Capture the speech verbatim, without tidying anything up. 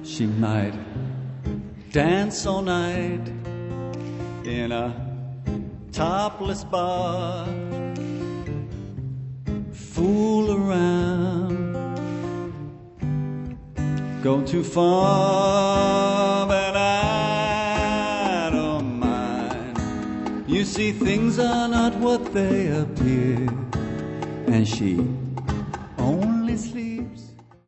She might dance all night in a topless bar, fool around, go too far, but I don't mind. You see, things are not what they appear, and she only sleeps